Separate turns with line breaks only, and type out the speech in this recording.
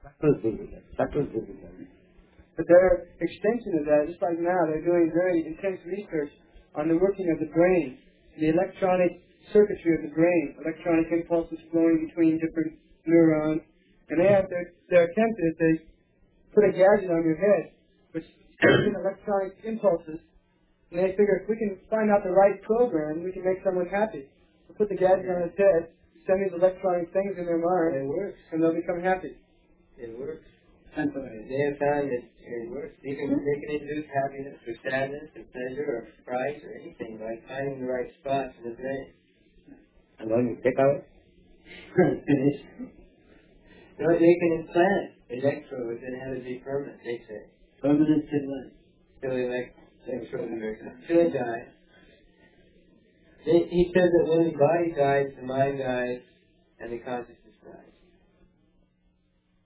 That was Buddhism.
But their extension of that, just like now, they're doing very intense research on the working of the brain, the electronic circuitry of the brain, electronic impulses flowing between different neurons. And they have their attempt is they put a gadget on your head which sends electronic impulses, and they figure if we can find out the right program, we can make someone happy. We'll put the gadget on his head, send these electronic things in their mind,
It works.
and they'll become happy.
It works. They have found that it works. They can induce happiness or sadness or pleasure or fright or anything by finding the right spots in the brain.
And when you pick out it?
Finish. No, they can implant electrodes and have it be permanent, they say.
Permanent implant.
So electrodes until they die. He says that when the body dies, the mind dies, and the consciousness